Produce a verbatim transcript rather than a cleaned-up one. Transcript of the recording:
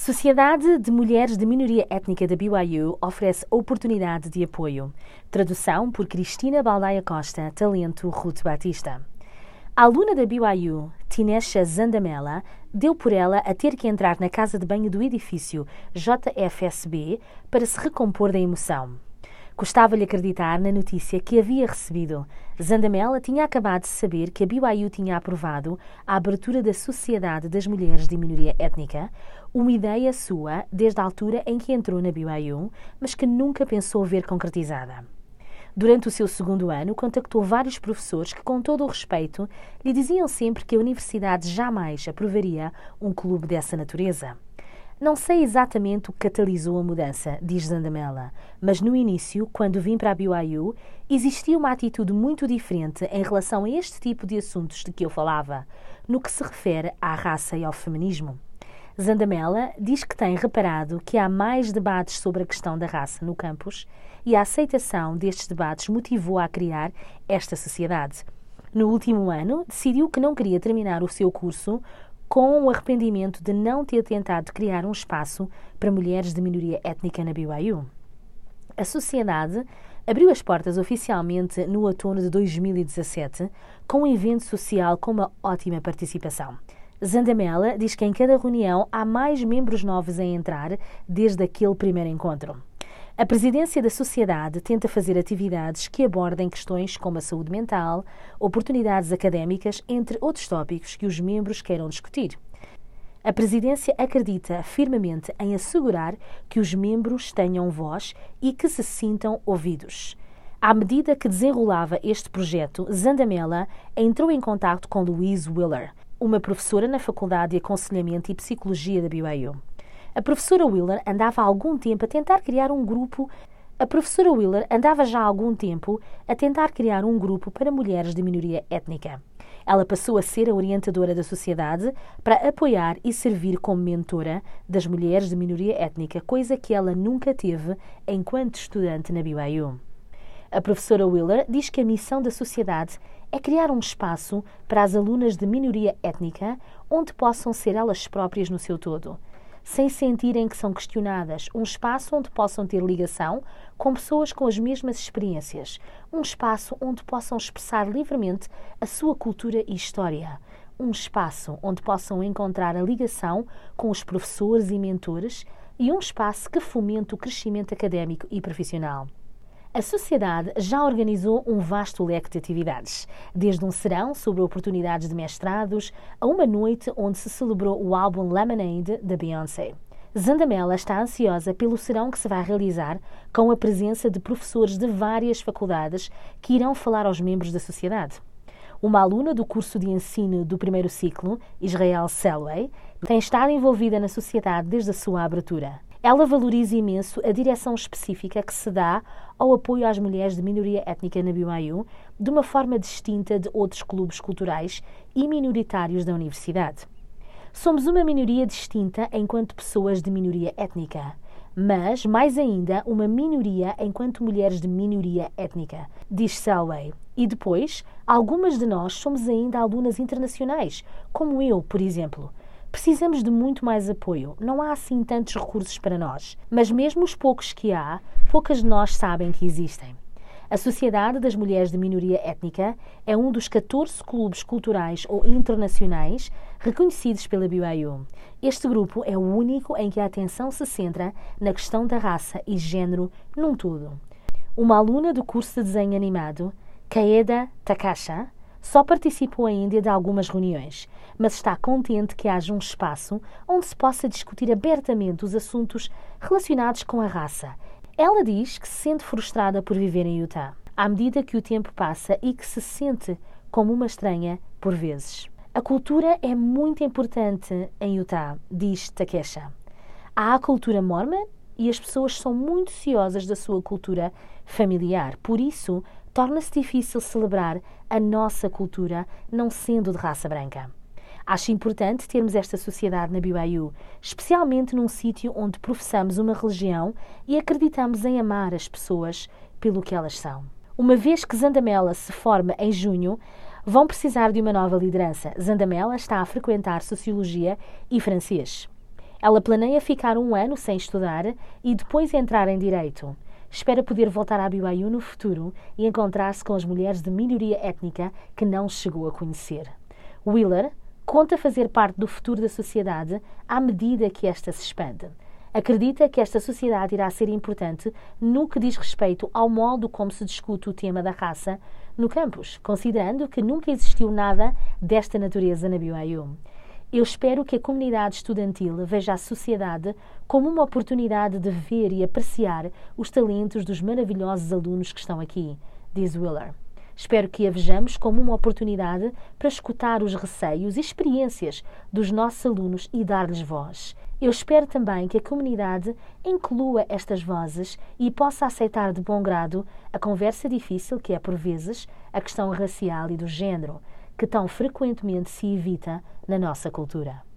Sociedade de Mulheres de Minoria Étnica da B Y U oferece oportunidade de apoio. Tradução por Cristina Baldaia Costa, talento Ruth Batista. A aluna da B Y U, Tinesha Zandamela, deu por ela a ter que entrar na casa de banho do edifício J F S B para se recompor da emoção. Custava-lhe acreditar na notícia que havia recebido. Zandamela tinha acabado de saber que a B Y U tinha aprovado a abertura da Sociedade das Mulheres de Minoria Étnica, uma ideia sua desde a altura em que entrou na B Y U, mas que nunca pensou ver concretizada. Durante o seu segundo ano, contactou vários professores que, com todo o respeito, lhe diziam sempre que a universidade jamais aprovaria um clube dessa natureza. Não sei exatamente o que catalisou a mudança, diz Zandamela, mas no início, quando vim para a B Y U, existia uma atitude muito diferente em relação a este tipo de assuntos de que eu falava, no que se refere à raça e ao feminismo. Zandamela diz que tem reparado que há mais debates sobre a questão da raça no campus e a aceitação destes debates motivou-a a criar esta sociedade. No último ano, decidiu que não queria terminar o seu curso com o arrependimento de não ter tentado criar um espaço para mulheres de minoria étnica na B Y U. A sociedade abriu as portas oficialmente no outono de dois mil e dezassete, com um evento social com uma ótima participação. Zandamela diz que em cada reunião há mais membros novos a entrar desde aquele primeiro encontro. A presidência da sociedade tenta fazer atividades que abordem questões como a saúde mental, oportunidades académicas, entre outros tópicos que os membros queiram discutir. A presidência acredita firmemente em assegurar que os membros tenham voz e que se sintam ouvidos. À medida que desenrolava este projeto, Zandamela entrou em contato com Louise Wheeler, uma professora na Faculdade de Aconselhamento e Psicologia da B Y U. A professora Wheeler andava há algum tempo a tentar criar um grupo. A professora Wheeler andava já há algum tempo a tentar criar um grupo para mulheres de minoria étnica. Ela passou a ser a orientadora da sociedade para apoiar e servir como mentora das mulheres de minoria étnica, coisa que ela nunca teve enquanto estudante na B Y U. A professora Wheeler diz que a missão da sociedade é criar um espaço para as alunas de minoria étnica onde possam ser elas próprias no seu todo, sem sentirem que são questionadas, um espaço onde possam ter ligação com pessoas com as mesmas experiências, um espaço onde possam expressar livremente a sua cultura e história, um espaço onde possam encontrar a ligação com os professores e mentores e um espaço que fomente o crescimento académico e profissional. A sociedade já organizou um vasto leque de atividades, desde um serão sobre oportunidades de mestrados a uma noite onde se celebrou o álbum Lemonade da Beyoncé. Zandamela está ansiosa pelo serão que se vai realizar com a presença de professores de várias faculdades que irão falar aos membros da sociedade. Uma aluna do curso de ensino do primeiro ciclo, Israel Selway, tem estado envolvida na sociedade desde a sua abertura. Ela valoriza imenso a direção específica que se dá ao apoio às mulheres de minoria étnica na B Y U, de uma forma distinta de outros clubes culturais e minoritários da universidade. Somos uma minoria distinta enquanto pessoas de minoria étnica, mas, mais ainda, uma minoria enquanto mulheres de minoria étnica, diz Selway. E depois, algumas de nós somos ainda alunas internacionais, como eu, por exemplo. Precisamos de muito mais apoio. Não há assim tantos recursos para nós. Mas mesmo os poucos que há, poucas de nós sabem que existem. A Sociedade das Mulheres de Minoria Étnica é um dos catorze clubes culturais ou internacionais reconhecidos pela B Y U. Este grupo é o único em que a atenção se centra na questão da raça e género num todo. Uma aluna do curso de desenho animado, Kaeda Takasha, só participou ainda de algumas reuniões, mas está contente que haja um espaço onde se possa discutir abertamente os assuntos relacionados com a raça. Ela diz que se sente frustrada por viver em Utah, à medida que o tempo passa e que se sente como uma estranha por vezes. A cultura é muito importante em Utah, diz Takesha. Há a cultura mormon e as pessoas são muito ciosas da sua cultura familiar, por isso torna-se difícil celebrar a nossa cultura não sendo de raça branca. Acho importante termos esta sociedade na B Y U, especialmente num sítio onde professamos uma religião e acreditamos em amar as pessoas pelo que elas são. Uma vez que Zandamela se forma em junho, vão precisar de uma nova liderança. Zandamela está a frequentar Sociologia e Francês. Ela planeia ficar um ano sem estudar e depois entrar em Direito. Espera poder voltar à B Y U no futuro e encontrar-se com as mulheres de minoria étnica que não chegou a conhecer. Wheeler conta fazer parte do futuro da sociedade à medida que esta se expande. Acredita que esta sociedade irá ser importante no que diz respeito ao modo como se discute o tema da raça no campus, considerando que nunca existiu nada desta natureza na B Y U. Eu espero que a comunidade estudantil veja a sociedade como uma oportunidade de ver e apreciar os talentos dos maravilhosos alunos que estão aqui, diz Wheeler. Espero que a vejamos como uma oportunidade para escutar os receios e experiências dos nossos alunos e dar-lhes voz. Eu espero também que a comunidade inclua estas vozes e possa aceitar de bom grado a conversa difícil que é, por vezes, a questão racial e do género, que tão frequentemente se evita na nossa cultura.